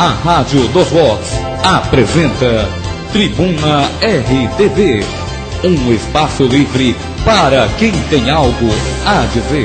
A Rádio dos Vox apresenta Tribuna RTV, um espaço livre para quem tem algo a dizer.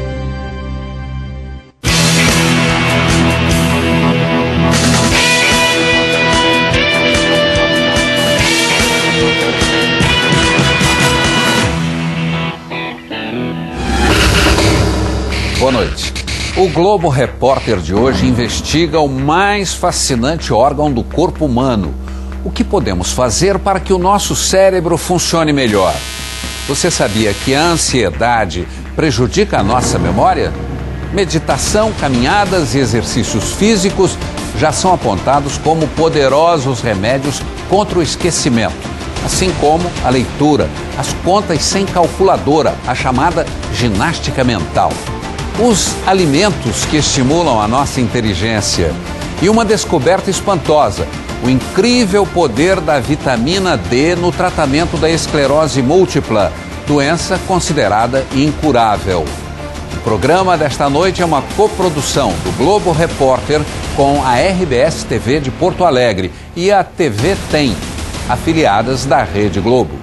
Boa noite. O Globo Repórter de hoje investiga o mais fascinante órgão do corpo humano. O que podemos fazer para que o nosso cérebro funcione melhor? Você sabia que a ansiedade prejudica a nossa memória? Meditação, caminhadas e exercícios físicos já são apontados como poderosos remédios contra o esquecimento, assim como a leitura, as contas sem calculadora, a chamada ginástica mental. Os alimentos que estimulam a nossa inteligência e uma descoberta espantosa, o incrível poder da vitamina D no tratamento da esclerose múltipla, doença considerada incurável. O programa desta noite é uma coprodução do Globo Repórter com a RBS TV de Porto Alegre e a TV Tem, afiliadas da Rede Globo.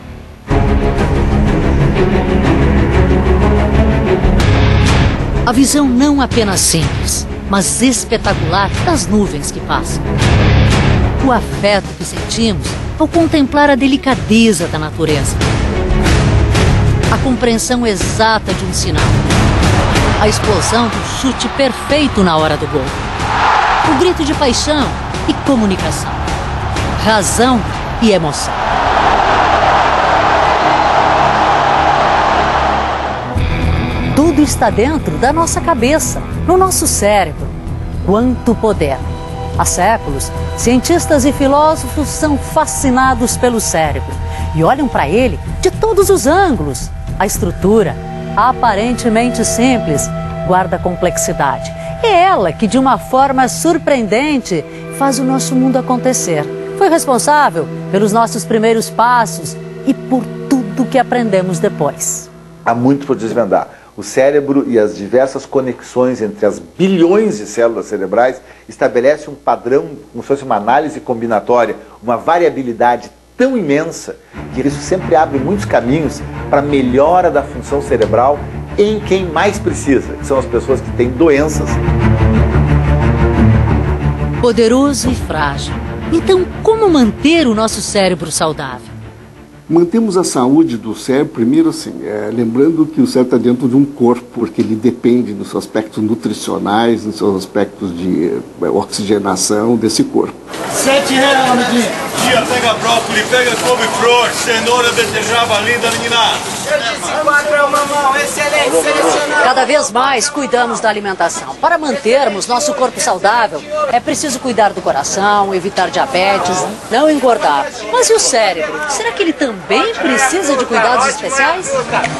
A visão não apenas simples, mas espetacular das nuvens que passam. O afeto que sentimos ao contemplar a delicadeza da natureza. A compreensão exata de um sinal. A explosão do chute perfeito na hora do gol. O grito de paixão e comunicação. Razão e emoção. Tudo está dentro da nossa cabeça, no nosso cérebro. Quanto poder! Há séculos, cientistas e filósofos são fascinados pelo cérebro e olham para ele de todos os ângulos. A estrutura, aparentemente simples, guarda complexidade. É ela que, de uma forma surpreendente, faz o nosso mundo acontecer. Foi responsável pelos nossos primeiros passos e por tudo que aprendemos depois. Há muito por desvendar. O cérebro e as diversas conexões entre as bilhões de células cerebrais estabelecem um padrão, como se fosse uma análise combinatória, uma variabilidade tão imensa que isso sempre abre muitos caminhos para a melhora da função cerebral em quem mais precisa, que são as pessoas que têm doenças. Poderoso e frágil. Então, como manter o nosso cérebro saudável? Mantemos a saúde do cérebro, primeiro assim, lembrando que o cérebro está dentro de um corpo, porque ele depende dos seus aspectos nutricionais, dos seus aspectos de oxigenação desse corpo. R$7, amiguinho. Tia, pega brócolis, pega couve-flor, cenoura, beterraba linda, menina. Eu disse 4, mamão, excelente, selecionado. Cada vez mais cuidamos da alimentação. Para mantermos nosso corpo saudável, é preciso cuidar do coração, evitar diabetes, não engordar. Mas e o cérebro? Será que ele também precisa de cuidados especiais?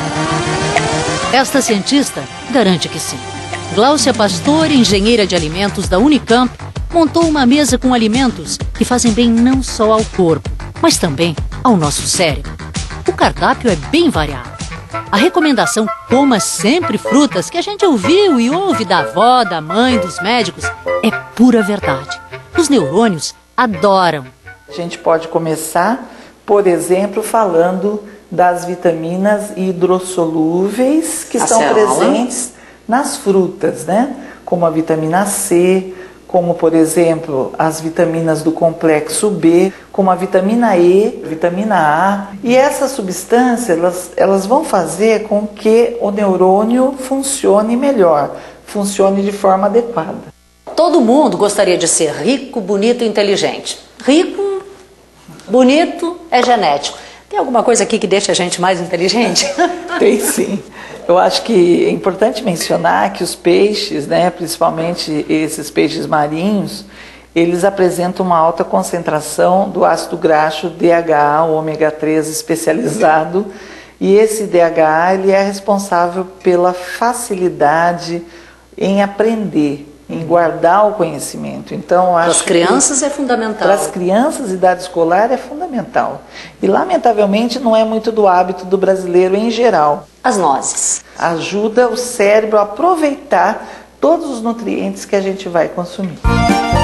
Esta cientista garante que sim. Gláucia Pastor, engenheira de alimentos da Unicamp, montou uma mesa com alimentos que fazem bem não só ao corpo, mas também ao nosso cérebro. O cardápio é bem variado. A recomendação coma sempre frutas que a gente ouviu e ouve da avó, da mãe, dos médicos é pura verdade. Os neurônios adoram. A gente pode começar, por exemplo, falando das vitaminas hidrossolúveis que estão presentes nas frutas, né? Como a vitamina C, como, por exemplo, as vitaminas do complexo B, como a vitamina E, vitamina A. E essas substâncias, elas vão fazer com que o neurônio funcione melhor, funcione de forma adequada. Todo mundo gostaria de ser rico, bonito e inteligente. Rico, bonito, é genético. Tem alguma coisa aqui que deixa a gente mais inteligente? Tem sim. Eu acho que é importante mencionar que os peixes, né, principalmente esses peixes marinhos, eles apresentam uma alta concentração do ácido graxo DHA, o ômega 3 especializado, e esse DHA ele é responsável pela facilidade em aprender, em guardar o conhecimento. Então, para as crianças é fundamental. Para as crianças, idade escolar é fundamental. E, lamentavelmente, não é muito do hábito do brasileiro em geral. As nozes. Ajuda o cérebro a aproveitar todos os nutrientes que a gente vai consumir.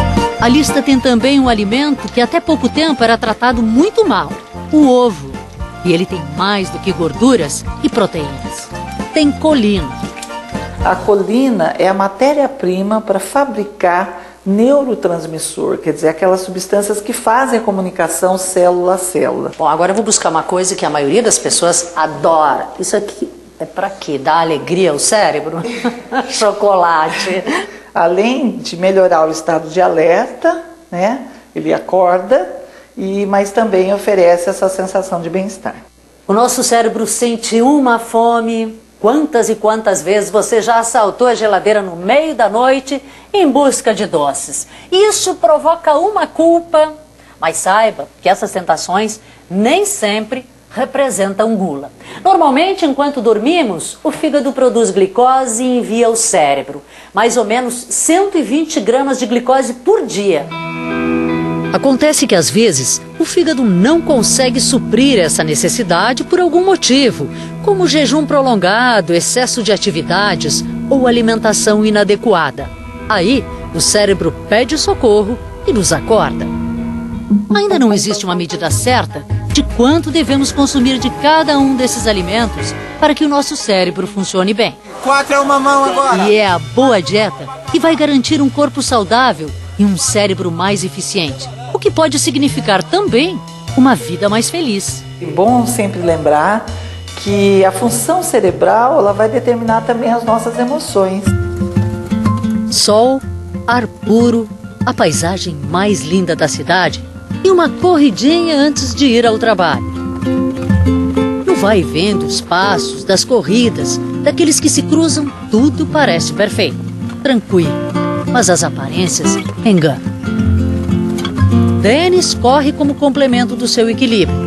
A lista tem também um alimento que até pouco tempo era tratado muito mal, o ovo. E ele tem mais do que gorduras e proteínas. Tem colina. A colina é a matéria-prima para fabricar neurotransmissor, quer dizer, aquelas substâncias que fazem a comunicação célula a célula. Bom, agora eu vou buscar uma coisa que a maioria das pessoas adora. Isso aqui é para quê? Dar alegria ao cérebro? Chocolate. Além de melhorar o estado de alerta, né? Ele acorda, mas também oferece essa sensação de bem-estar. O nosso cérebro sente uma fome. Quantas e quantas vezes você já assaltou a geladeira no meio da noite em busca de doces? Isso provoca uma culpa. Mas saiba que essas tentações nem sempre representam gula. Normalmente, enquanto dormimos, o fígado produz glicose e envia ao cérebro. Mais ou menos 120 gramas de glicose por dia. Acontece que às vezes o fígado não consegue suprir essa necessidade por algum motivo, como jejum prolongado, excesso de atividades ou alimentação inadequada. Aí o cérebro pede socorro e nos acorda. Ainda não existe uma medida certa de quanto devemos consumir de cada um desses alimentos para que o nosso cérebro funcione bem. 4 é uma mão agora. E é a boa dieta que vai garantir um corpo saudável e um cérebro mais eficiente, o que pode significar também uma vida mais feliz. É bom sempre lembrar que a função cerebral ela vai determinar também as nossas emoções. Sol, ar puro, a paisagem mais linda da cidade e uma corridinha antes de ir ao trabalho. No vai e vem dos passos, das corridas, daqueles que se cruzam, tudo parece perfeito, tranquilo. Mas as aparências enganam. Denis corre como complemento do seu equilíbrio.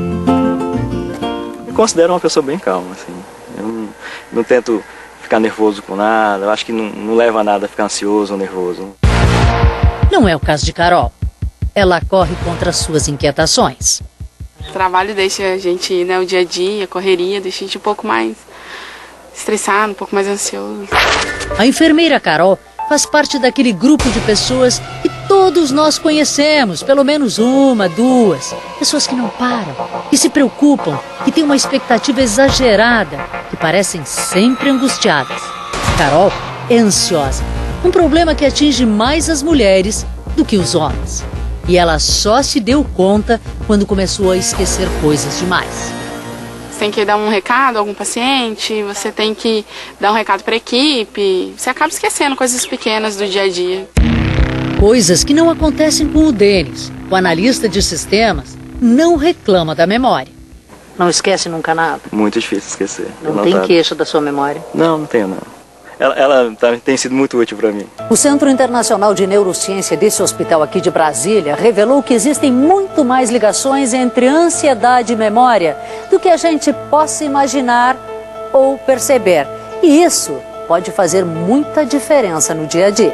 Me considero uma pessoa bem calma, assim. Eu não tento ficar nervoso com nada, eu acho que não leva a nada a ficar ansioso ou nervoso. Não é o caso de Carol. Ela corre contra as suas inquietações. O trabalho deixa a gente, né, o dia a dia, a correria, deixa a gente um pouco mais estressado, um pouco mais ansioso. A enfermeira Carol faz parte daquele grupo de pessoas que todos nós conhecemos, pelo menos uma, duas. Pessoas que não param, que se preocupam, que têm uma expectativa exagerada, que parecem sempre angustiadas. Carol é ansiosa, um problema que atinge mais as mulheres do que os homens. E ela só se deu conta quando começou a esquecer coisas demais. Você tem que dar um recado a algum paciente, você tem que dar um recado para a equipe, você acaba esquecendo coisas pequenas do dia a dia. Coisas que não acontecem com o Denis. O analista de sistemas não reclama da memória. Não esquece nunca nada? Muito difícil esquecer. Não tem queixa da sua memória? Não tenho não. Ela tem sido muito útil para mim. O Centro Internacional de Neurociência desse hospital aqui de Brasília revelou que existem muito mais ligações entre ansiedade e memória do que a gente possa imaginar ou perceber. E isso pode fazer muita diferença no dia a dia.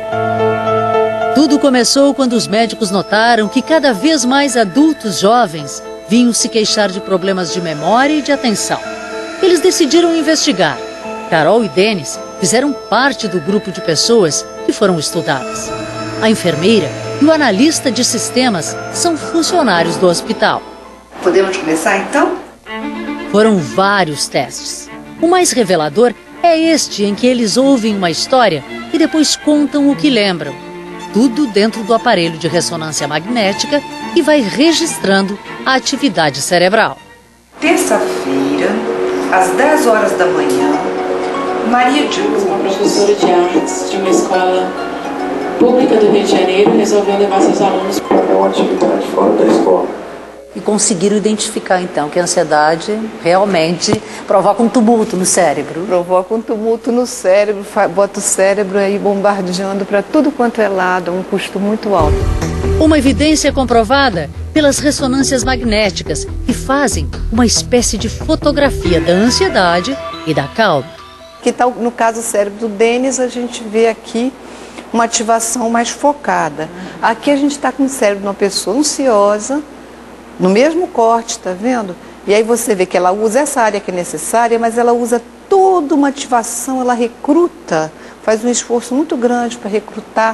Tudo começou quando os médicos notaram que cada vez mais adultos jovens vinham se queixar de problemas de memória e de atenção. Eles decidiram investigar. Carol e Denis fizeram parte do grupo de pessoas que foram estudadas. A enfermeira e o analista de sistemas são funcionários do hospital. Podemos começar então? Foram vários testes. O mais revelador é este em que eles ouvem uma história e depois contam o que lembram. Tudo dentro do aparelho de ressonância magnética e vai registrando a atividade cerebral. Terça-feira, às 10 horas da manhã, Maria de Lourdes, uma professora de artes de uma escola pública do Rio de Janeiro, resolveu levar seus alunos para uma atividade fora da escola. E conseguiram identificar então que a ansiedade realmente provoca um tumulto no cérebro. Provoca um tumulto no cérebro, bota o cérebro aí bombardeando para tudo quanto é lado, um custo muito alto. Uma evidência comprovada pelas ressonâncias magnéticas que fazem uma espécie de fotografia da ansiedade e da calma. Que tal, no caso do cérebro do Denis, a gente vê aqui uma ativação mais focada. Aqui a gente está com o cérebro de uma pessoa ansiosa, no mesmo corte, tá vendo? E aí você vê que ela usa essa área que é necessária, mas ela usa toda uma ativação, ela recruta, faz um esforço muito grande para recrutar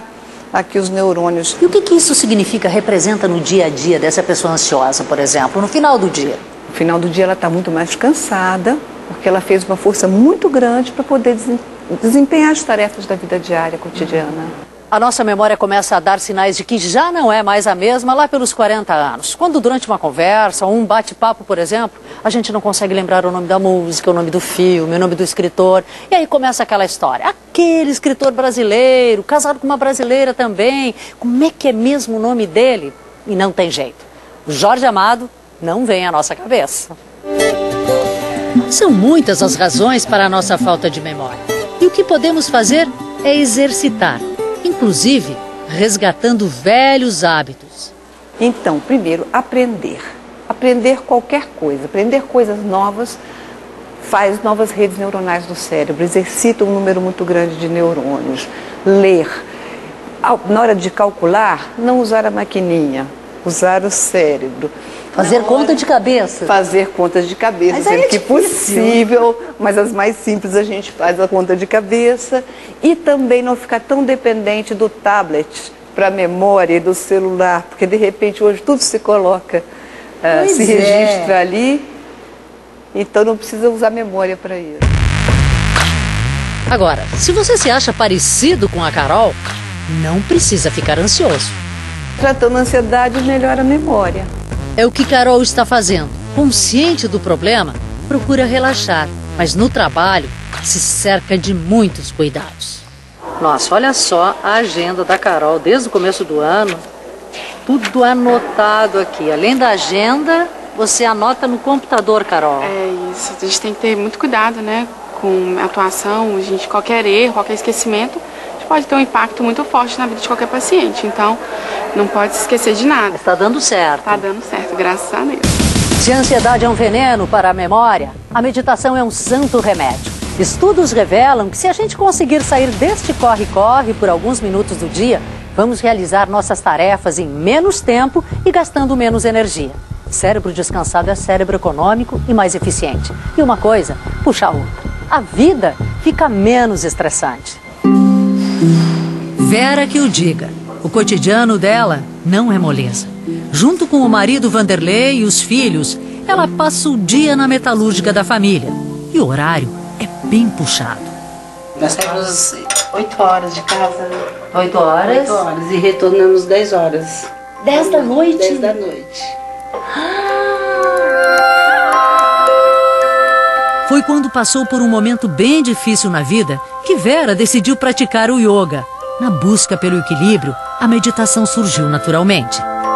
aqui os neurônios. E o que isso significa, representa no dia a dia dessa pessoa ansiosa, por exemplo, no final do dia? No final do dia ela está muito mais cansada, porque ela fez uma força muito grande para poder desempenhar as tarefas da vida diária, cotidiana. A nossa memória começa a dar sinais de que já não é mais a mesma lá pelos 40 anos. Quando durante uma conversa ou um bate-papo, por exemplo, a gente não consegue lembrar o nome da música, o nome do filme, o nome do escritor. E aí começa aquela história. Aquele escritor brasileiro, casado com uma brasileira também. Como é que é mesmo o nome dele? E não tem jeito. Jorge Amado não vem à nossa cabeça. São muitas as razões para a nossa falta de memória. E o que podemos fazer é exercitar. Inclusive, resgatando velhos hábitos. Então, primeiro, aprender. Aprender qualquer coisa. Aprender coisas novas faz novas redes neuronais no cérebro, exercita um número muito grande de neurônios. Ler. Na hora de calcular, não usar a maquininha, usar o cérebro. Fazer conta de cabeça. Fazer contas de cabeça, sempre que possível, mas as mais simples a gente faz a conta de cabeça. E também não ficar tão dependente do tablet para a memória e do celular, porque de repente hoje tudo se coloca, se registra ali, então não precisa usar memória para isso. Agora, se você se acha parecido com a Carol, não precisa ficar ansioso. Tratando a ansiedade melhora a memória. É o que Carol está fazendo. Consciente do problema, procura relaxar, mas no trabalho se cerca de muitos cuidados. Nossa, olha só a agenda da Carol desde o começo do ano. Tudo anotado aqui. Além da agenda, você anota no computador, Carol. É isso. A gente tem que ter muito cuidado, né? Com a atuação, qualquer erro, qualquer esquecimento pode ter um impacto muito forte na vida de qualquer paciente. Então, não pode se esquecer de nada. Está dando certo. Está dando certo, graças a Deus. Se a ansiedade é um veneno para a memória, a meditação é um santo remédio. Estudos revelam que se a gente conseguir sair deste corre-corre por alguns minutos do dia, vamos realizar nossas tarefas em menos tempo e gastando menos energia. Cérebro descansado é cérebro econômico e mais eficiente. E uma coisa puxa a outra. A vida fica menos estressante. Vera que o diga. O cotidiano dela não é moleza. Junto com o marido Vanderlei e os filhos, ela passa o dia na metalúrgica da família. E o horário é bem puxado. Nós saímos 8 horas de casa. 8 horas? 8 horas e retornamos 10 horas. 10 da noite? 10 da noite. Foi quando passou por um momento bem difícil na vida que Vera decidiu praticar o yoga. Na busca pelo equilíbrio, a meditação surgiu naturalmente.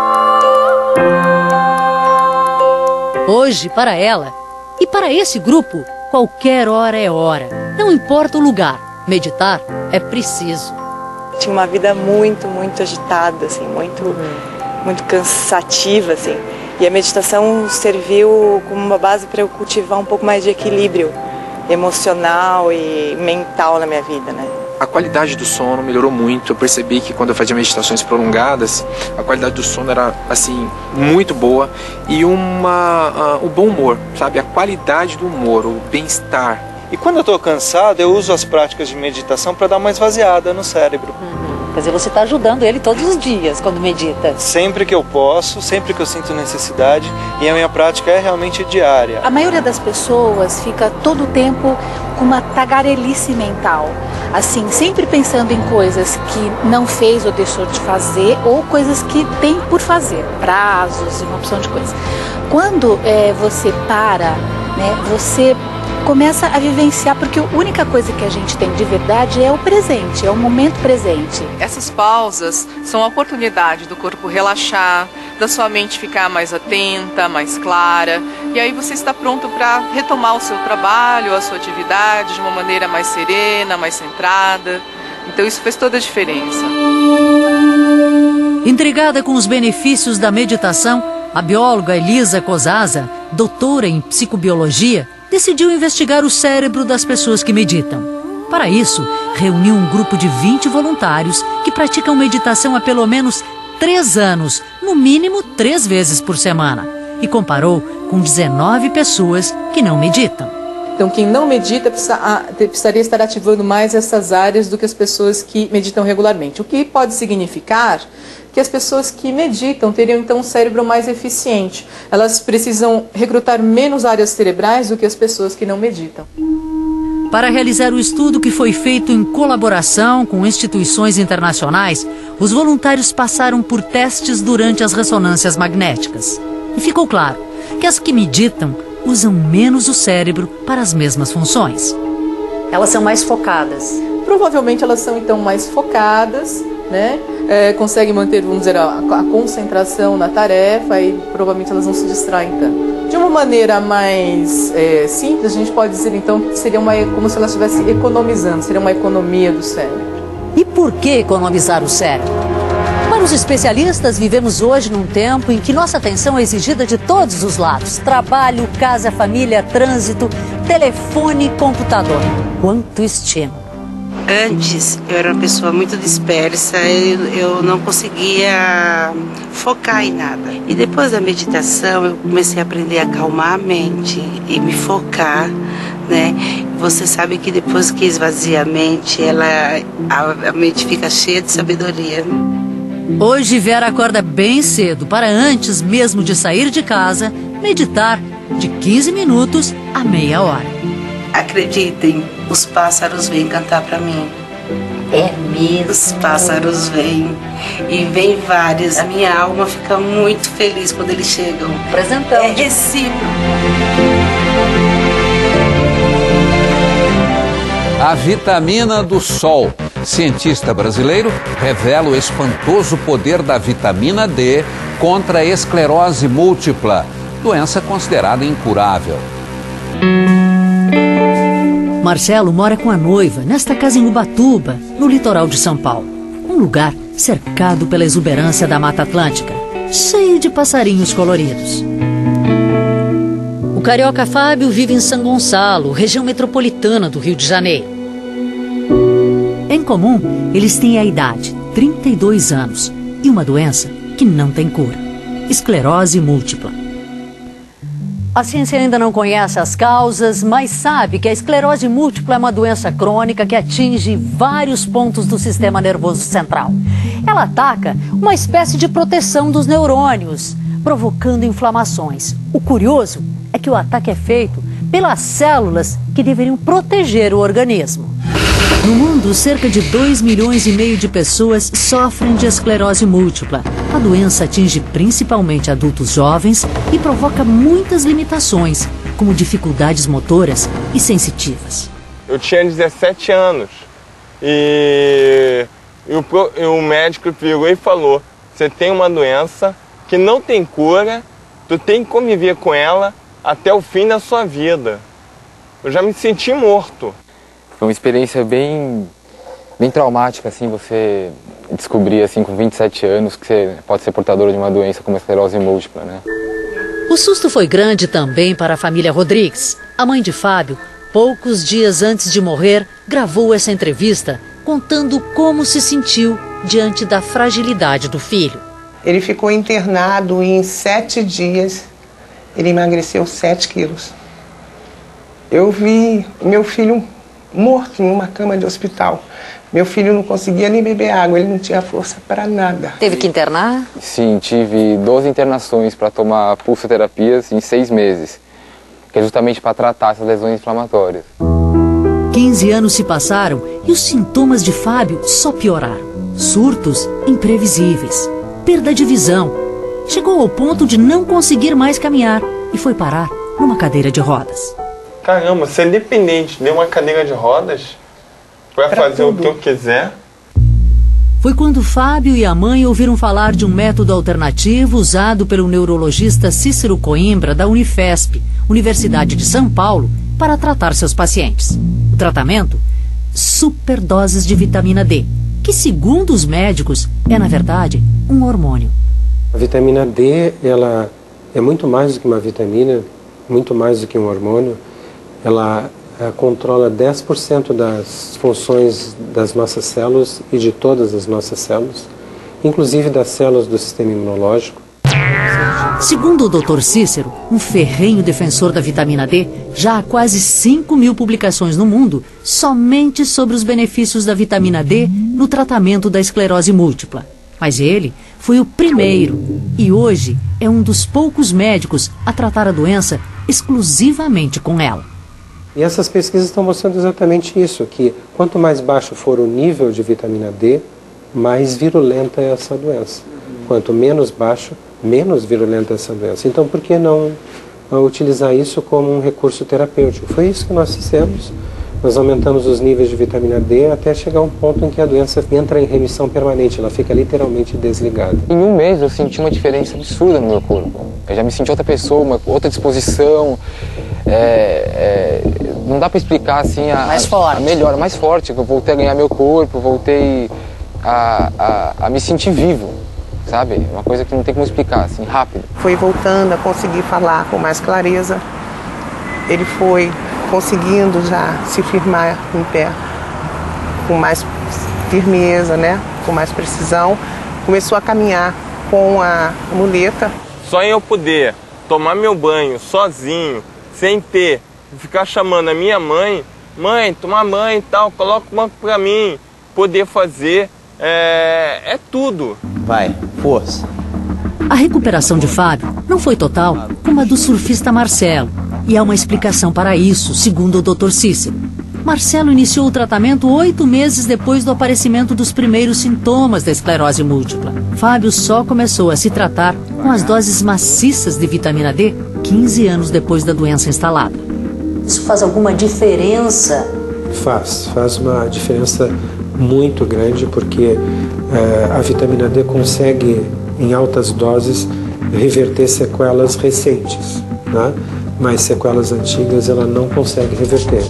Hoje, para ela e para esse grupo, qualquer hora é hora. Não importa o lugar, meditar é preciso. Tinha uma vida muito agitada, assim, muito cansativa, assim. E a meditação serviu como uma base para eu cultivar um pouco mais de equilíbrio emocional e mental na minha vida, né? A qualidade do sono melhorou muito. Eu percebi que quando eu fazia meditações prolongadas, a qualidade do sono era, assim, muito boa. E o bom humor, sabe? A qualidade do humor, o bem-estar. E quando eu estou cansado, eu uso as práticas de meditação para dar uma esvaziada no cérebro. Quer dizer, você está ajudando ele todos os dias quando medita. Sempre que eu posso, sempre que eu sinto necessidade, e a minha prática é realmente diária. A maioria das pessoas fica todo o tempo com uma tagarelice mental. Assim, sempre pensando em coisas que não fez ou deixou de fazer, ou coisas que tem por fazer, prazos e uma opção de coisas. Quando você para, né, você começa a vivenciar, porque a única coisa que a gente tem de verdade é o presente, é o momento presente. Essas pausas são a oportunidade do corpo relaxar, da sua mente ficar mais atenta, mais clara, e aí você está pronto para retomar o seu trabalho, a sua atividade de uma maneira mais serena, mais centrada. Então isso fez toda a diferença. Intrigada com os benefícios da meditação, a bióloga Elisa Cosaza, doutora em psicobiologia, decidiu investigar o cérebro das pessoas que meditam. Para isso, reuniu um grupo de 20 voluntários que praticam meditação há pelo menos 3 anos, no mínimo 3 vezes por semana, e comparou com 19 pessoas que não meditam. Então, quem não medita precisaria estar ativando mais essas áreas do que as pessoas que meditam regularmente. O que pode significar que as pessoas que meditam teriam, então, um cérebro mais eficiente. Elas precisam recrutar menos áreas cerebrais do que as pessoas que não meditam. Para realizar o estudo, que foi feito em colaboração com instituições internacionais, os voluntários passaram por testes durante as ressonâncias magnéticas. E ficou claro que as que meditam usam menos o cérebro para as mesmas funções. Elas são mais focadas. Provavelmente elas são, então, mais focadas, né? Conseguem manter, vamos dizer, a concentração na tarefa e provavelmente elas não se distraem tanto. De uma maneira mais simples, a gente pode dizer, então, que seria como se ela estivesse economizando, seria uma economia do cérebro. E por que economizar o cérebro? Para os especialistas, vivemos hoje num tempo em que nossa atenção é exigida de todos os lados. Trabalho, casa, família, trânsito, telefone, computador. Quanto estímulo. Antes, eu era uma pessoa muito dispersa, eu não conseguia focar em nada. E depois da meditação, eu comecei a aprender a acalmar a mente e me focar, né? Você sabe que depois que esvazia a mente, a mente fica cheia de sabedoria. Hoje, Vera acorda bem cedo para, antes mesmo de sair de casa, meditar de 15 minutos a meia hora. Acreditem, os pássaros vêm cantar para mim. É mesmo? Os pássaros vêm, e vêm vários. A minha alma fica muito feliz quando eles chegam. Presentão. É recíproco. A vitamina do sol. Cientista brasileiro revela o espantoso poder da vitamina D contra a esclerose múltipla, doença considerada incurável. Marcelo mora com a noiva nesta casa em Ubatuba, no litoral de São Paulo. Um lugar cercado pela exuberância da Mata Atlântica, cheio de passarinhos coloridos. O carioca Fábio vive em São Gonçalo, região metropolitana do Rio de Janeiro. Em comum, eles têm a idade, 32 anos, e uma doença que não tem cura: esclerose múltipla. A ciência ainda não conhece as causas, mas sabe que a esclerose múltipla é uma doença crônica que atinge vários pontos do sistema nervoso central. Ela ataca uma espécie de proteção dos neurônios, provocando inflamações. O curioso é que o ataque é feito pelas células que deveriam proteger o organismo. No mundo, cerca de 2,5 milhões de pessoas sofrem de esclerose múltipla. A doença atinge principalmente adultos jovens e provoca muitas limitações, como dificuldades motoras e sensitivas. Eu tinha 17 anos e o médico pegou e falou: você tem uma doença que não tem cura, tu tem que conviver com ela até o fim da sua vida. Eu já me senti morto. Foi uma experiência bem traumática, assim, você descobrir, assim, com 27 anos que você pode ser portador de uma doença como a esclerose múltipla, né? O susto foi grande também para a família Rodrigues. A mãe de Fábio, poucos dias antes de morrer, gravou essa entrevista contando como se sentiu diante da fragilidade do filho. Ele ficou internado e em 7 dias ele emagreceu 7 quilos. Eu vi meu filho morto em uma cama de hospital. Meu filho não conseguia nem beber água, ele não tinha força para nada. Teve que internar? Sim, tive 12 internações para tomar pulsoterapias em 6 meses, que é justamente para tratar essas lesões inflamatórias. 15 anos se passaram e os sintomas de Fábio só pioraram. Surtos imprevisíveis, perda de visão. Chegou ao ponto de não conseguir mais caminhar e foi parar numa cadeira de rodas. Caramba, ser dependente de uma cadeira de rodas para fazer tudo o que eu quiser. Foi quando Fábio e a mãe ouviram falar de um método alternativo usado pelo neurologista Cícero Coimbra, da Unifesp, Universidade de São Paulo, para tratar seus pacientes. O tratamento? Superdoses de vitamina D, que, segundo os médicos, é, na verdade, um hormônio. A vitamina D, ela é muito mais do que uma vitamina, muito mais do que um hormônio. Ela controla 10% das funções das nossas células e de todas as nossas células, inclusive das células do sistema imunológico. Segundo o Dr. Cícero, um ferrenho defensor da vitamina D, já há quase 5.000 publicações no mundo somente sobre os benefícios da vitamina D no tratamento da esclerose múltipla. Mas ele foi o primeiro e hoje é um dos poucos médicos a tratar a doença exclusivamente com ela. E essas pesquisas estão mostrando exatamente isso, que quanto mais baixo for o nível de vitamina D, mais virulenta é essa doença. Quanto menos baixo, menos virulenta é essa doença. Então, por que não utilizar isso como um recurso terapêutico? Foi isso que nós fizemos. Nós aumentamos os níveis de vitamina D até chegar a um ponto em que a doença entra em remissão permanente, ela fica literalmente desligada. Em um mês eu senti uma diferença absurda no meu corpo. Eu já me senti outra pessoa, uma outra disposição. Não dá para explicar assim a melhora, mais forte. Eu voltei a ganhar meu corpo, voltei a me sentir vivo, sabe? Uma coisa que não tem como explicar, assim, rápido. Foi voltando a conseguir falar com mais clareza. Ele foi conseguindo já se firmar em pé com mais firmeza, né? Com mais precisão. Começou a caminhar com a muleta. Só em eu poder tomar meu banho sozinho, sem ter que ficar chamando a minha mãe, tomar banho e tal, coloca uma pra mim, poder fazer, é tudo. Vai, força. A recuperação de Fábio não foi total como a do surfista Marcelo. E há uma explicação para isso, segundo o Dr. Cícero. Marcelo iniciou o tratamento 8 meses depois do aparecimento dos primeiros sintomas da esclerose múltipla. Fábio só começou a se tratar com as doses maciças de vitamina D 15 anos depois da doença instalada. Isso faz alguma diferença? Faz uma diferença muito grande, porque a vitamina D consegue, em altas doses, reverter sequelas recentes, né? Mas sequelas antigas ela não consegue reverter.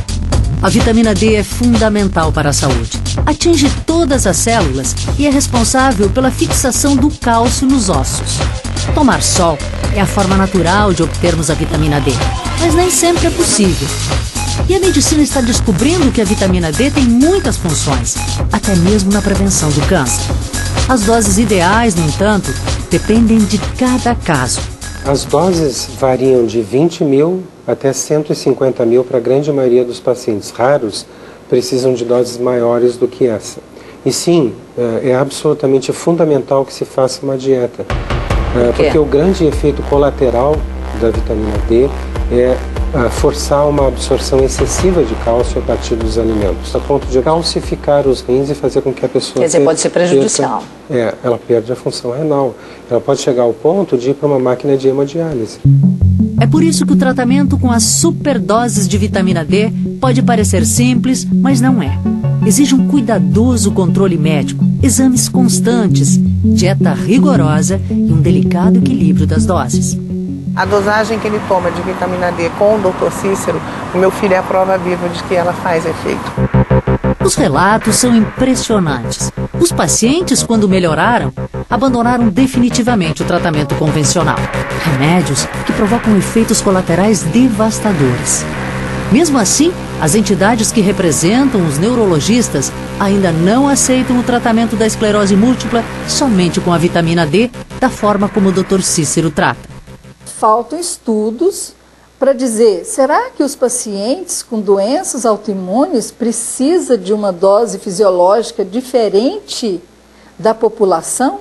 A vitamina D é fundamental para a saúde. Atinge todas as células e é responsável pela fixação do cálcio nos ossos. Tomar sol é a forma natural de obtermos a vitamina D, mas nem sempre é possível. E a medicina está descobrindo que a vitamina D tem muitas funções, até mesmo na prevenção do câncer. As doses ideais, no entanto, dependem de cada caso. As doses variam de 20 mil até 150 mil para a grande maioria dos pacientes. Raros precisam de doses maiores do que essa. E sim, é absolutamente fundamental que se faça uma dieta. Porque o grande efeito colateral da vitamina D é forçar uma absorção excessiva de cálcio a partir dos alimentos, a ponto de calcificar os rins e fazer com que a pessoa... Quer dizer, pode ser prejudicial. Ela perde a função renal. Ela pode chegar ao ponto de ir para uma máquina de hemodiálise. É por isso que o tratamento com as superdoses de vitamina D pode parecer simples, mas não é. Exige um cuidadoso controle médico, exames constantes, dieta rigorosa e um delicado equilíbrio das doses. A dosagem que ele toma de vitamina D com o Dr. Cícero, o meu filho é a prova viva de que ela faz efeito. Os relatos são impressionantes. Os pacientes, quando melhoraram, abandonaram definitivamente o tratamento convencional. Remédios que provocam efeitos colaterais devastadores. Mesmo assim, as entidades que representam os neurologistas ainda não aceitam o tratamento da esclerose múltipla somente com a vitamina D, da forma como o Dr. Cícero trata. Faltam estudos para dizer, será que os pacientes com doenças autoimunes precisam de uma dose fisiológica diferente da população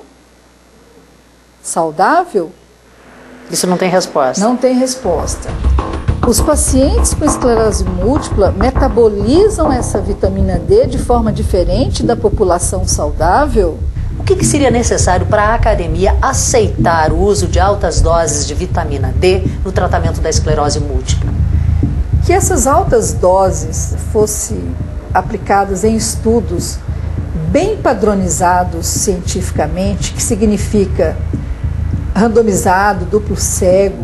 saudável? Isso não tem resposta. Não tem resposta. Os pacientes com esclerose múltipla metabolizam essa vitamina D de forma diferente da população saudável? O que seria necessário para a academia aceitar o uso de altas doses de vitamina D no tratamento da esclerose múltipla? Que essas altas doses fossem aplicadas em estudos bem padronizados cientificamente, que significa randomizado, duplo cego.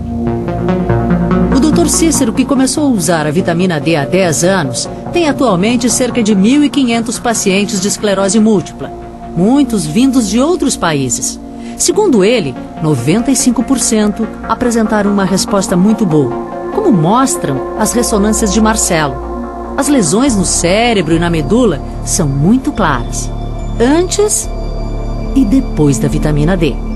O Dr. Cícero, que começou a usar a vitamina D há 10 anos, tem atualmente cerca de 1.500 pacientes de esclerose múltipla. Muitos vindos de outros países. Segundo ele, 95% apresentaram uma resposta muito boa, como mostram as ressonâncias de Marcelo. As lesões no cérebro e na medula são muito claras, antes e depois da vitamina D.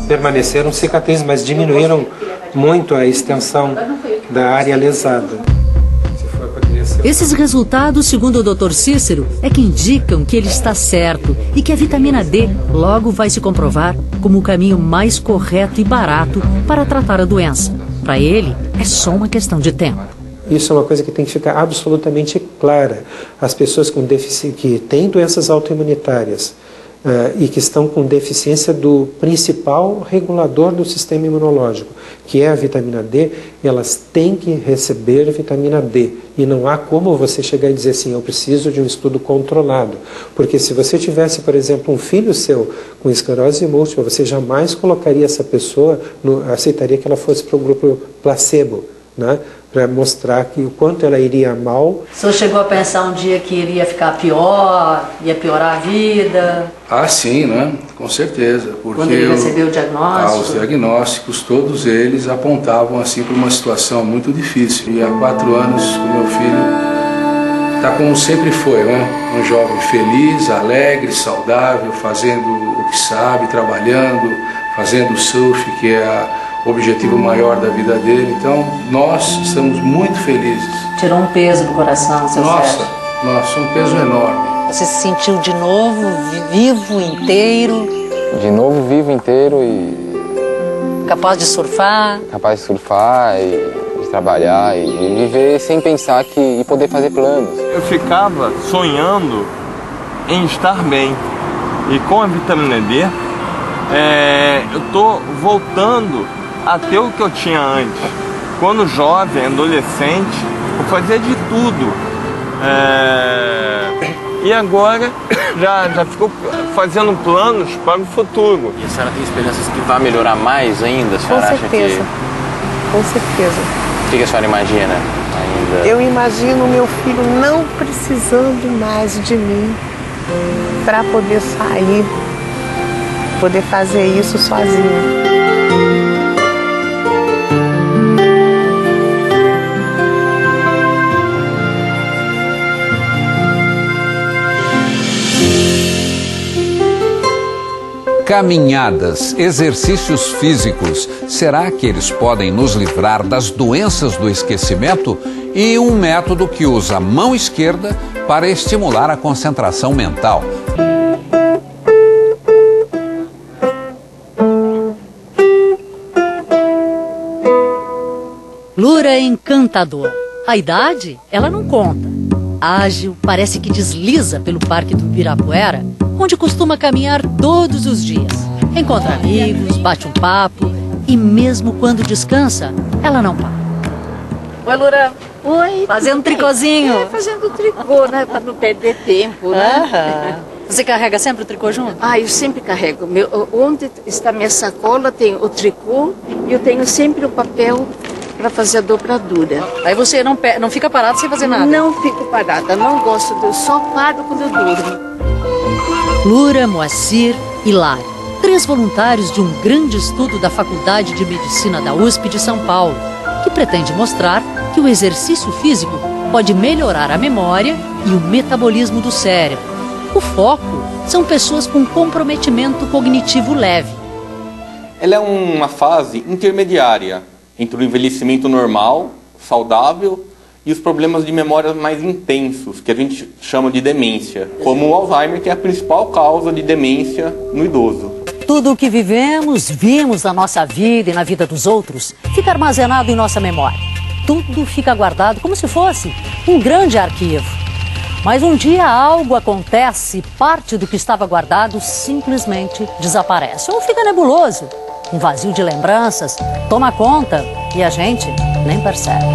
permaneceram cicatrizes, mas diminuíram muito a extensão da área lesada. Esses resultados, segundo o Dr. Cícero, é que indicam que ele está certo e que a vitamina D logo vai se comprovar como o caminho mais correto e barato para tratar a doença. Para ele, é só uma questão de tempo. Isso é uma coisa que tem que ficar absolutamente clara. As pessoas que têm doenças autoimunitárias e que estão com deficiência do principal regulador do sistema imunológico, que é a vitamina D, elas têm que receber vitamina D. E não há como você chegar e dizer assim, eu preciso de um estudo controlado. Porque se você tivesse, por exemplo, um filho seu com esclerose múltipla, você jamais colocaria essa pessoa, aceitaria que ela fosse para o grupo placebo, né? Para mostrar que o quanto ela iria mal. O senhor chegou a pensar um dia que iria ficar pior, ia piorar a vida? Ah, sim, né? Com certeza. Porque quando ele recebeu o diagnóstico? Os diagnósticos, todos eles apontavam assim para uma situação muito difícil. E há 4 anos o meu filho está como sempre foi, né? Um jovem feliz, alegre, saudável, fazendo o que sabe, trabalhando, fazendo surf, que é o objetivo maior da vida dele. Então, nós estamos muito felizes. Tirou um peso do coração, seu Sérgio? Nossa, um peso enorme. Você se sentiu de novo vivo, inteiro? De novo, vivo, inteiro e... Capaz de surfar? Capaz de surfar e de trabalhar e viver sem pensar e poder fazer planos. Eu ficava sonhando em estar bem. E com a vitamina D, eu tô voltando a ter o que eu tinha antes. Quando jovem, adolescente, eu fazia de tudo. E agora já ficou fazendo planos para o futuro. E a senhora tem esperanças que vai melhorar mais ainda? A senhora com certeza. Com certeza. O que a senhora imagina ainda? Eu imagino meu filho não precisando mais de mim para poder sair, poder fazer isso sozinho. Caminhadas, exercícios físicos, será que eles podem nos livrar das doenças do esquecimento? E um método que usa a mão esquerda para estimular a concentração mental. Lura é encantador. A idade, ela não conta. Ágil, parece que desliza pelo Parque do Ibirapuera, onde costuma caminhar todos os dias. Encontra amigos, bate um papo e mesmo quando descansa, ela não para. Oi, Lura. Oi. Fazendo tricôzinho. Fazendo tricô, né? Para não perder tempo, né? Você carrega sempre o tricô junto? Eu sempre carrego. Onde está minha sacola tem o tricô e eu tenho sempre o papel para fazer a dobradura. Aí você não fica parado sem fazer nada? Não fico parada, não gosto, eu só paro quando eu durmo. Lura, Moacir e Lário, 3 voluntários de um grande estudo da Faculdade de Medicina da USP de São Paulo, que pretende mostrar que o exercício físico pode melhorar a memória e o metabolismo do cérebro. O foco são pessoas com comprometimento cognitivo leve. Ela é uma fase intermediária entre o envelhecimento normal, saudável, e os problemas de memória mais intensos, que a gente chama de demência, como o Alzheimer, que é a principal causa de demência no idoso. Tudo o que vimos na nossa vida e na vida dos outros, fica armazenado em nossa memória. Tudo fica guardado como se fosse um grande arquivo. Mas um dia algo acontece e parte do que estava guardado simplesmente desaparece. Ou fica nebuloso. Um vazio de lembranças toma conta e a gente nem percebe.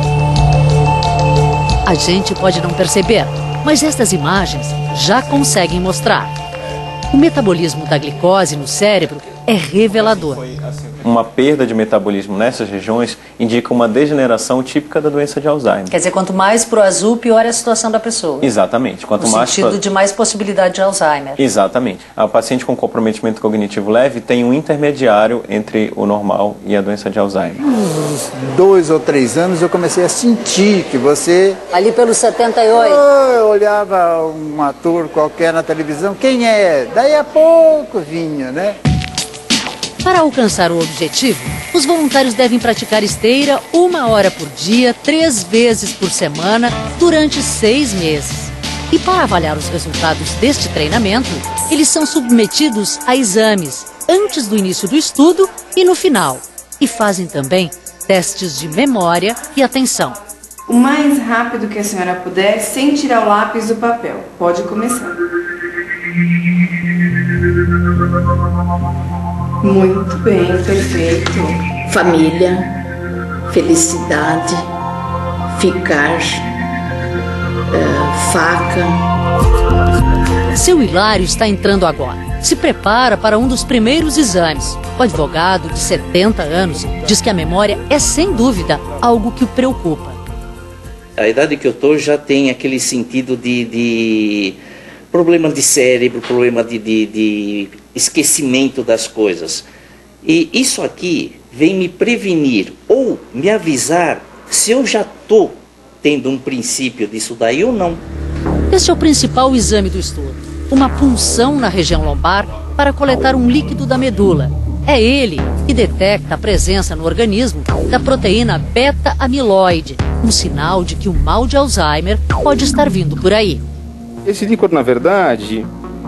A gente pode não perceber, mas estas imagens já conseguem mostrar. O metabolismo da glicose no cérebro é revelador. Uma perda de metabolismo nessas regiões indica uma degeneração típica da doença de Alzheimer. Quer dizer, quanto mais pro azul, pior é a situação da pessoa. Exatamente. No sentido de mais possibilidade de Alzheimer. Exatamente. A paciente com comprometimento cognitivo leve tem um intermediário entre o normal e a doença de Alzheimer. Uns 2 ou 3 anos eu comecei a sentir que você... Ali pelos 78? Eu olhava um ator qualquer na televisão, quem é? Daí a pouco vinha, né? Para alcançar o objetivo, os voluntários devem praticar esteira 1 hora por dia, 3 vezes por semana, durante 6 meses. E para avaliar os resultados deste treinamento, eles são submetidos a exames antes do início do estudo e no final. E fazem também testes de memória e atenção. O mais rápido que a senhora puder, sem tirar o lápis do papel. Pode começar. Muito bem, perfeito. Família, felicidade, ficar, faca. Seu Hilário está entrando agora. Se prepara para um dos primeiros exames. O advogado, de 70 anos, diz que a memória é, sem dúvida, algo que o preocupa. A idade que eu estou já tem aquele sentido de problema de cérebro, problema de esquecimento das coisas. E isso aqui vem me prevenir ou me avisar se eu já estou tendo um princípio disso daí ou não. Este é o principal exame do estudo. Uma punção na região lombar para coletar um líquido da medula. É ele que detecta a presença no organismo da proteína beta-amiloide, um sinal de que o mal de Alzheimer pode estar vindo por aí. Esse líquido, na verdade,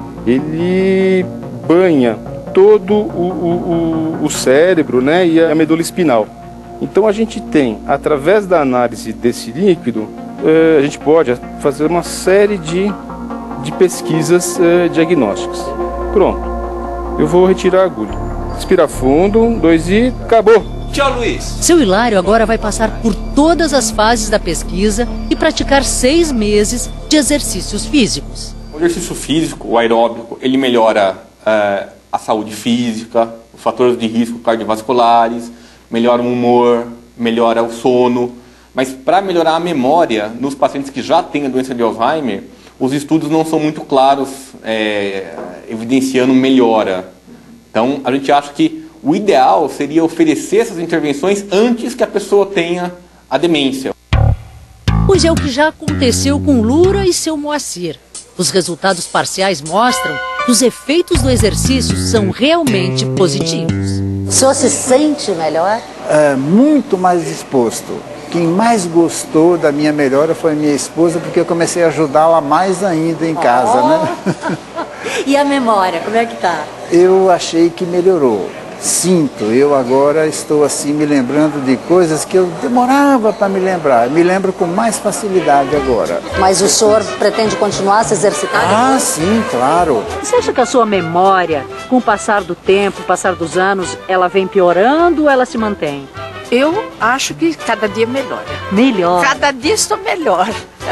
ele banha todo o cérebro, né, e a medula espinal. Então a gente tem, através da análise desse líquido, a gente pode fazer uma série de pesquisas diagnósticas. Pronto, eu vou retirar a agulha. Respira fundo, 1, 2 e acabou. Tchau, Luiz. Seu Hilário agora vai passar por todas as fases da pesquisa e praticar 6 meses de exercícios físicos. O exercício físico, o aeróbico, ele melhora a saúde física, os fatores de risco cardiovasculares, melhora o humor, melhora o sono. Mas para melhorar a memória nos pacientes que já têm a doença de Alzheimer, os estudos não são muito claros, evidenciando melhora. Então, a gente acha que o ideal seria oferecer essas intervenções antes que a pessoa tenha a demência. Pois é o que já aconteceu com Lura e seu Moacir. Os resultados parciais mostram que os efeitos do exercício são realmente positivos. O senhor se sente melhor? Muito mais disposto. Quem mais gostou da minha melhora foi minha esposa, porque eu comecei a ajudá-la mais ainda em casa, né? E a memória, como é que tá? Eu achei que melhorou. Sinto, eu agora estou assim me lembrando de coisas que eu demorava para me lembrar. Me lembro com mais facilidade agora. Mas o senhor pretende continuar a se exercitar? Ah, sim, claro. Você acha que a sua memória, com o passar do tempo, o passar dos anos, ela vem piorando ou ela se mantém? Eu acho que cada dia melhora. Melhor? Cada dia estou melhor.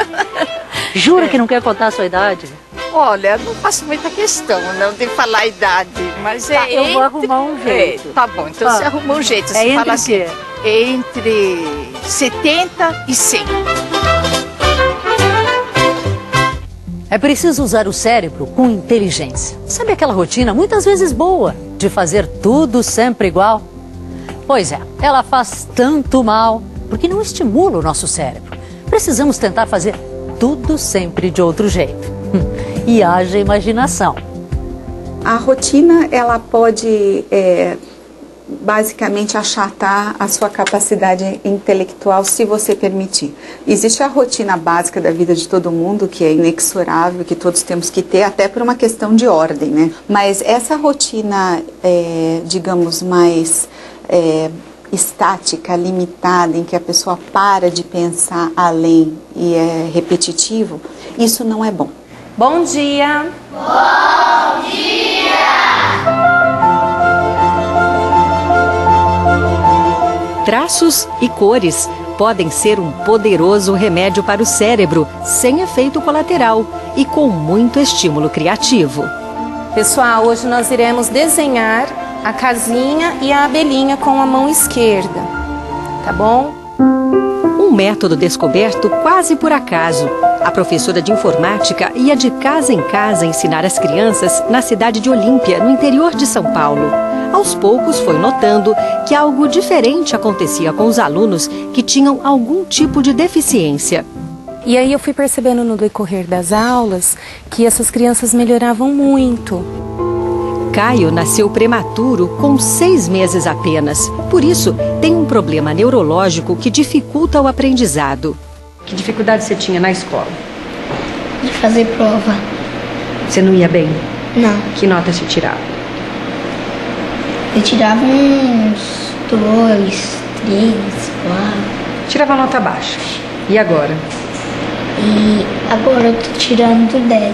Jura que não quer contar a sua idade? Olha, não faço muita questão não de falar a idade, mas tá, eu vou arrumar um jeito. Tá bom, então você arruma um jeito. Você fala assim, entre 70 e 100. É preciso usar o cérebro com inteligência. Sabe aquela rotina, muitas vezes boa, de fazer tudo sempre igual? Pois é, ela faz tanto mal, porque não estimula o nosso cérebro. Precisamos tentar fazer tudo sempre de outro jeito. E haja imaginação. A rotina, ela pode basicamente achatar a sua capacidade intelectual, se você permitir. Existe a rotina básica da vida de todo mundo, que é inexorável, que todos temos que ter, até por uma questão de ordem, né? Mas essa rotina, digamos, mais estática, limitada, em que a pessoa para de pensar além e é repetitivo, isso não é bom. Bom dia! Bom dia! Traços e cores podem ser um poderoso remédio para o cérebro, sem efeito colateral e com muito estímulo criativo. Pessoal, hoje nós iremos desenhar a casinha e a abelhinha com a mão esquerda, tá bom? Um método descoberto quase por acaso. A professora de informática ia de casa em casa ensinar as crianças na cidade de Olímpia, no interior de São Paulo. Aos poucos foi notando que algo diferente acontecia com os alunos que tinham algum tipo de deficiência. E aí eu fui percebendo no decorrer das aulas que essas crianças melhoravam muito. Caio nasceu prematuro com 6 meses apenas. Por isso, tem um problema neurológico que dificulta o aprendizado. Que dificuldade você tinha na escola? De fazer prova. Você não ia bem? Não. Que nota você tirava? Eu tirava uns 2, 3, 4. Tirava nota baixa. E agora? E agora eu tô tirando 10.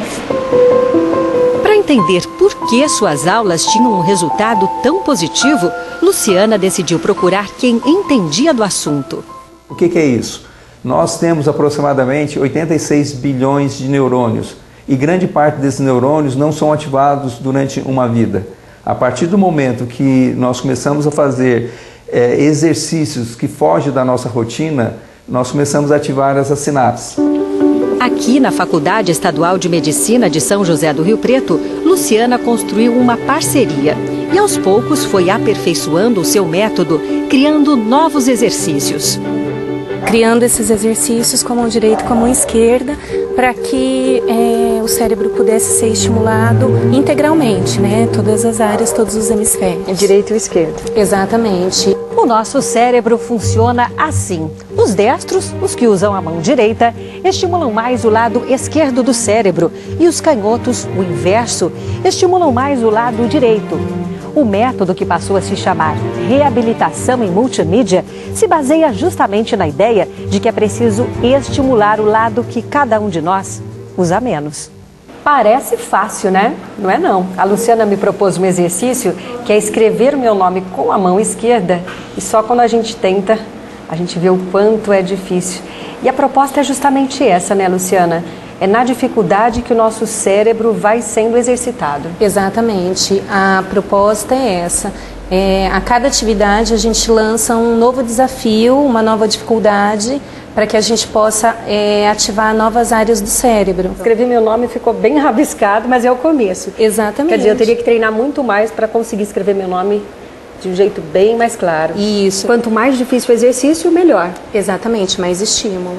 Para entender por que suas aulas tinham um resultado tão positivo, Luciana decidiu procurar quem entendia do assunto. O que é isso? Nós temos aproximadamente 86 bilhões de neurônios e grande parte desses neurônios não são ativados durante uma vida. A partir do momento que nós começamos a fazer exercícios que fogem da nossa rotina, nós começamos a ativar essas sinapses. Aqui na Faculdade Estadual de Medicina de São José do Rio Preto, Luciana construiu uma parceria e aos poucos foi aperfeiçoando o seu método, criando novos exercícios. Criando esses exercícios com a mão direita e com a mão esquerda, para que o cérebro pudesse ser estimulado integralmente, né? Todas as áreas, todos os hemisférios. O direito e o esquerdo. Exatamente. O nosso cérebro funciona assim. Os destros, os que usam a mão direita, estimulam mais o lado esquerdo do cérebro e os canhotos, o inverso, estimulam mais o lado direito. O método, que passou a se chamar reabilitação em multimídia, se baseia justamente na ideia de que é preciso estimular o lado que cada um de nós usa menos. Parece fácil, né? Não é não. A Luciana me propôs um exercício que é escrever o meu nome com a mão esquerda e só quando a gente tenta, a gente vê o quanto é difícil. E a proposta é justamente essa, né, Luciana? É na dificuldade que o nosso cérebro vai sendo exercitado. Exatamente. A proposta é essa. A cada atividade a gente lança um novo desafio, uma nova dificuldade, para que a gente possa ativar novas áreas do cérebro. Escrevi meu nome, ficou bem rabiscado, mas é o começo. Exatamente. Quer dizer, eu teria que treinar muito mais para conseguir escrever meu nome de um jeito bem mais claro. Isso. Quanto mais difícil o exercício, melhor. Exatamente, mais estímulo.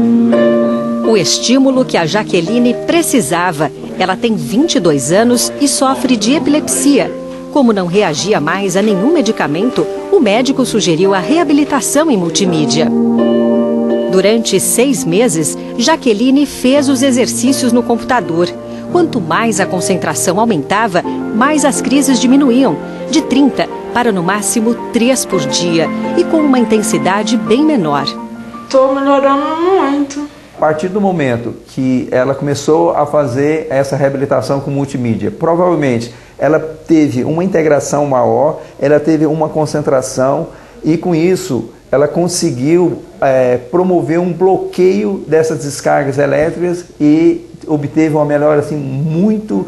O estímulo que a Jaqueline precisava. Ela tem 22 anos e sofre de epilepsia. Como não reagia mais a nenhum medicamento, o médico sugeriu a reabilitação em multimídia. Durante 6 meses, Jaqueline fez os exercícios no computador. Quanto mais a concentração aumentava, mais as crises diminuíam, de 30 para no máximo 3 por dia, e com uma intensidade bem menor. Estou melhorando muito. A partir do momento que ela começou a fazer essa reabilitação com multimídia, provavelmente ela teve uma integração maior, ela teve uma concentração e com isso ela conseguiu promover um bloqueio dessas descargas elétricas e obteve uma melhora assim, muito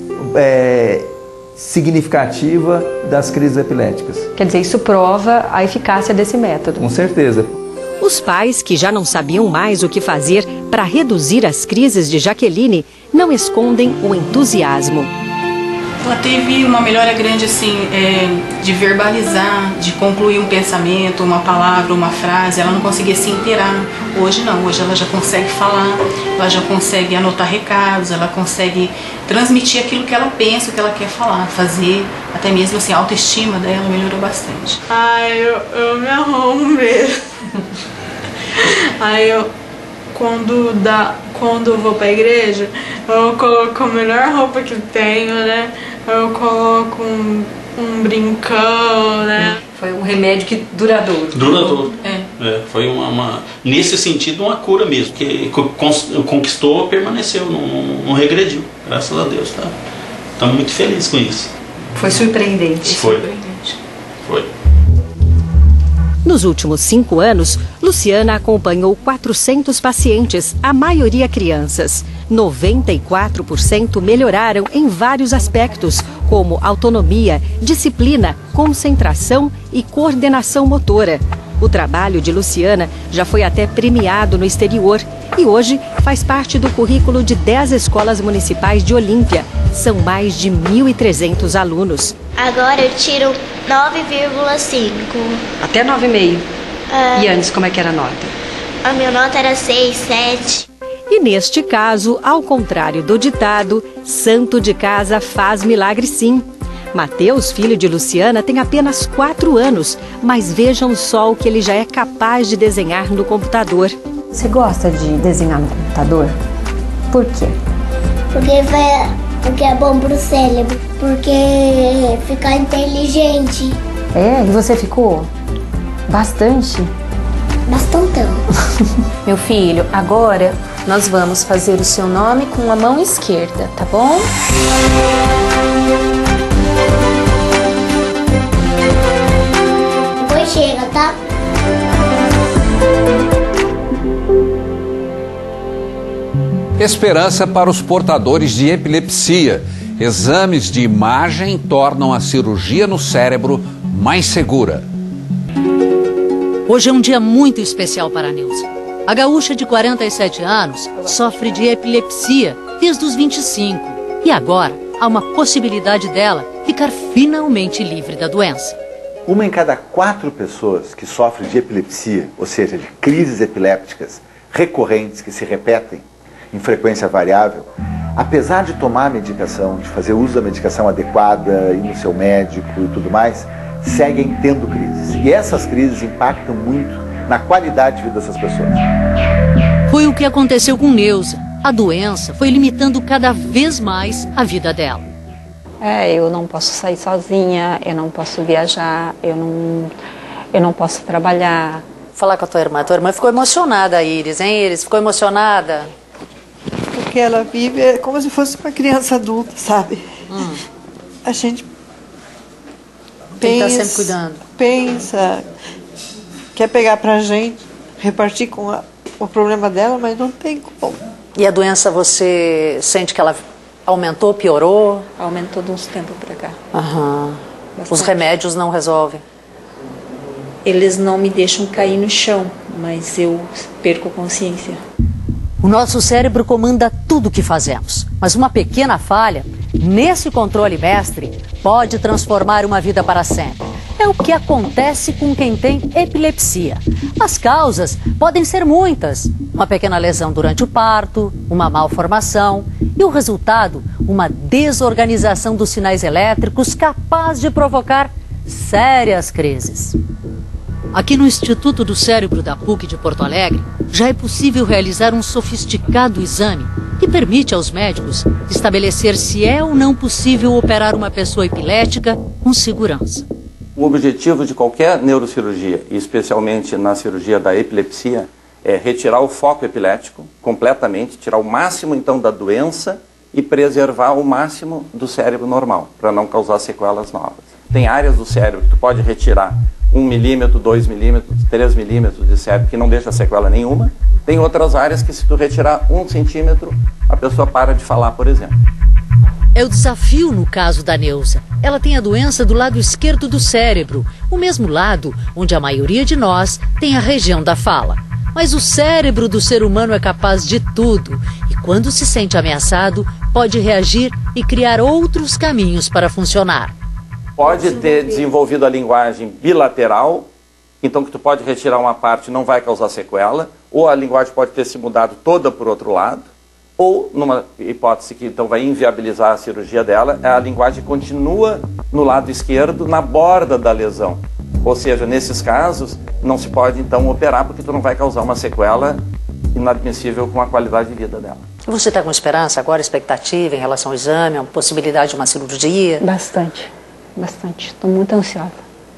significativa das crises epiléticas. Quer dizer, isso prova a eficácia desse método. Com certeza. Os pais, que já não sabiam mais o que fazer para reduzir as crises de Jaqueline, não escondem o entusiasmo. Ela teve uma melhora grande assim, de verbalizar, de concluir um pensamento, uma palavra, uma frase. Ela não conseguia se inteirar. Hoje não, hoje ela já consegue falar, ela já consegue anotar recados, ela consegue transmitir aquilo que ela pensa, o que ela quer falar, fazer. Até mesmo assim, a autoestima dela melhorou bastante. Eu me arrumo mesmo. Aí quando eu vou pra igreja, eu coloco a melhor roupa que tenho, né? Eu coloco um brincão, né? Foi um remédio que duradouro. Duradouro. Foi nesse sentido uma cura mesmo, que conquistou, permaneceu, não regrediu, graças a Deus, tá? Estamos muito felizes com isso. Foi surpreendente. Foi. Nos últimos 5 anos, Luciana acompanhou 400 pacientes, a maioria crianças. 94% melhoraram em vários aspectos, como autonomia, disciplina, concentração e coordenação motora. O trabalho de Luciana já foi até premiado no exterior e hoje faz parte do currículo de 10 escolas municipais de Olímpia. São mais de 1.300 alunos. Agora eu tiro 9,5. Até 9,5? E antes, como é que era a nota? A minha nota era 6, 7. E neste caso, ao contrário do ditado, santo de casa faz milagre sim. Mateus, filho de Luciana, tem apenas 4 anos, mas vejam só o que ele já é capaz de desenhar no computador. Você gosta de desenhar no computador? Por quê? Porque é bom pro cérebro, porque fica inteligente. É? E você ficou? Bastante? Bastantão. Meu filho, agora nós vamos fazer o seu nome com a mão esquerda, tá bom? Depois chega, tá? Esperança para os portadores de epilepsia. Exames de imagem tornam a cirurgia no cérebro mais segura. Hoje é um dia muito especial para a Neuza. A gaúcha de 47 anos sofre de epilepsia desde os 25. E agora há uma possibilidade dela ficar finalmente livre da doença. 1 em cada 4 pessoas que sofrem de epilepsia, ou seja, de crises epilépticas recorrentes que se repetem em frequência variável, apesar de tomar a medicação, de fazer uso da medicação adequada, ir no seu médico e tudo mais, seguem tendo crises. E essas crises impactam muito na qualidade de vida dessas pessoas. Foi o que aconteceu com Neuza. A doença foi limitando cada vez mais a vida dela. Eu não posso sair sozinha, eu não posso viajar, eu não posso trabalhar. Falar com a tua irmã ficou emocionada, Iris, hein, Iris? Ficou emocionada? Porque ela vive como se fosse uma criança adulta, sabe? A gente tem que estar sempre cuidando. Pensa, quer pegar pra gente, repartir com o problema dela, mas não tem como. E a doença, você sente que ela aumentou, piorou? Aumentou de uns tempos pra cá. Os remédios não resolvem? Eles não me deixam cair no chão, mas eu perco a consciência. O nosso cérebro comanda tudo o que fazemos, mas uma pequena falha nesse controle mestre pode transformar uma vida para sempre. É o que acontece com quem tem epilepsia. As causas podem ser muitas. Uma pequena lesão durante o parto, uma malformação e o resultado, uma desorganização dos sinais elétricos capaz de provocar sérias crises. Aqui no Instituto do Cérebro da PUC de Porto Alegre, já é possível realizar um sofisticado exame que permite aos médicos estabelecer se é ou não possível operar uma pessoa epilética com segurança. O objetivo de qualquer neurocirurgia, e especialmente na cirurgia da epilepsia, é retirar o foco epilético completamente, tirar o máximo então da doença e preservar o máximo do cérebro normal, para não causar sequelas novas. Tem áreas do cérebro que tu pode retirar 1 milímetro, 2 milímetros, 3 milímetros de cérebro que não deixa sequela nenhuma. Tem outras áreas que se tu retirar 1 centímetro, a pessoa para de falar, por exemplo. É o desafio no caso da Neuza. Ela tem a doença do lado esquerdo do cérebro, o mesmo lado onde a maioria de nós tem a região da fala. Mas o cérebro do ser humano é capaz de tudo e quando se sente ameaçado, pode reagir e criar outros caminhos para funcionar. Pode ter desenvolvido a linguagem bilateral, então que tu pode retirar uma parte e não vai causar sequela, ou a linguagem pode ter se mudado toda por outro lado, ou, numa hipótese que então vai inviabilizar a cirurgia dela, a linguagem continua no lado esquerdo, na borda da lesão. Ou seja, nesses casos, não se pode então operar porque tu não vai causar uma sequela inadmissível com a qualidade de vida dela. Você está com esperança agora, expectativa em relação ao exame, a possibilidade de uma cirurgia? Bastante. Estou muito ansiosa.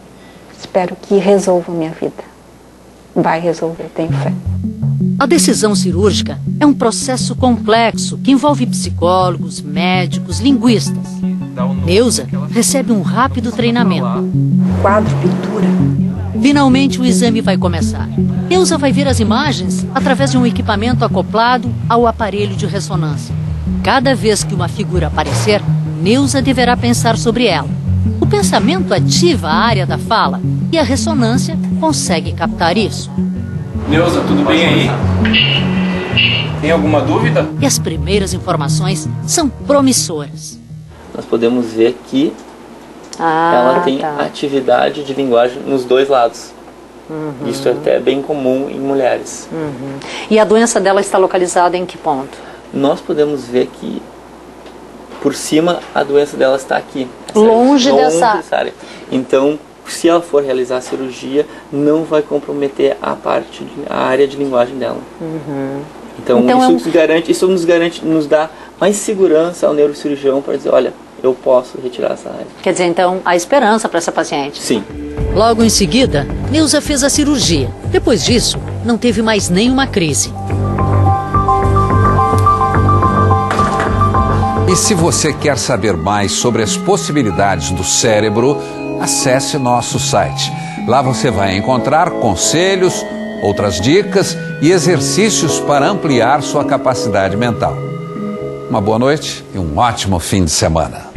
Espero que resolva a minha vida. Vai resolver, tenho fé. A decisão cirúrgica é um processo complexo que envolve psicólogos, médicos, linguistas. Neuza recebe um rápido treinamento. Quadro, pintura. Finalmente o exame vai começar. Neuza vai ver as imagens através de um equipamento acoplado ao aparelho de ressonância. Cada vez que uma figura aparecer, Neuza deverá pensar sobre ela. O pensamento ativa a área da fala e a ressonância consegue captar isso. Neuza, tudo bem aí? Tem alguma dúvida? E as primeiras informações são promissoras. Nós podemos ver que ela tem atividade de linguagem nos dois lados. Isso é até bem comum em mulheres. E a doença dela está localizada em que ponto? Nós podemos ver que por cima a doença dela está aqui. Longe dessa área. Então, se ela for realizar a cirurgia, não vai comprometer a área de linguagem dela. Então isso nos dá mais segurança ao neurocirurgião para dizer, olha, eu posso retirar essa área. Quer dizer, então, há esperança para essa paciente. Sim. Logo em seguida, Neuza fez a cirurgia. Depois disso, não teve mais nenhuma crise. E se você quer saber mais sobre as possibilidades do cérebro, acesse nosso site. Lá você vai encontrar conselhos, outras dicas e exercícios para ampliar sua capacidade mental. Uma boa noite e um ótimo fim de semana.